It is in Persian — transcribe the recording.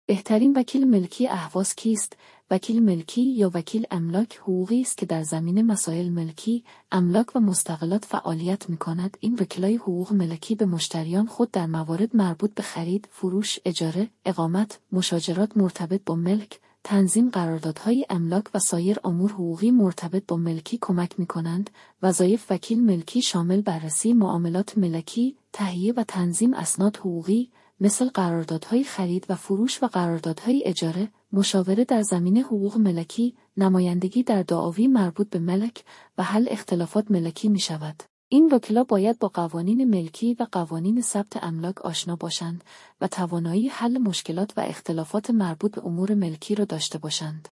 بهترین وکیل ملکی اهواز کیست؟ وکیل ملکی یا وکیل املاک حقوقی است که در زمینه مسائل ملکی، املاک و مستغلات فعالیت می‌کند. این وکلای حقوق ملکی به مشتریان خود در موارد مربوط به خرید، فروش، اجاره، اقامت، مشاجرات مرتبط با ملک، تنظیم قراردادهای املاک و سایر امور حقوقی مرتبط با ملکی کمک می‌کنند. وظایف وکیل ملکی شامل بررسی معاملات ملکی، تهیه و تنظیم اسناد حقوقی مثل قراردادهای خرید و فروش و قراردادهای اجاره، مشاوره در زمینه حقوق ملکی، نمایندگی در دعاوی مربوط به ملک و حل اختلافات ملکی می شود. این وکلا باید با قوانین ملکی و قوانین ثبت املاک آشنا باشند و توانایی حل مشکلات و اختلافات مربوط به امور ملکی را داشته باشند.